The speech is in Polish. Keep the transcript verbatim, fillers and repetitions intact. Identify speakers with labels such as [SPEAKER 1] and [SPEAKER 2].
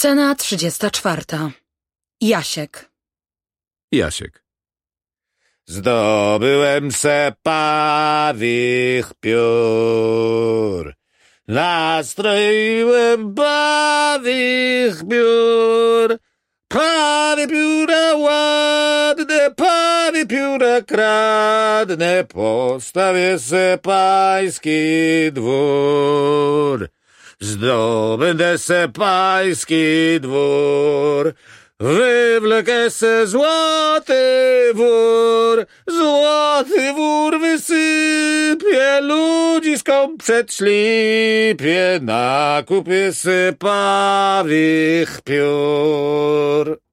[SPEAKER 1] Scena trzydziesta czwarta. Jasiek.
[SPEAKER 2] Jasiek.
[SPEAKER 3] Zdobyłem se pawich piór, nastroiłem pawich piór, pawie pióra ładne, pawie pióra kradne, postawię se pański dwór. Zdobędę se pański dwór, wywlekę se złoty wór, złoty wór wysypię, ludziskom przedślipię, nakupię se pawich piór.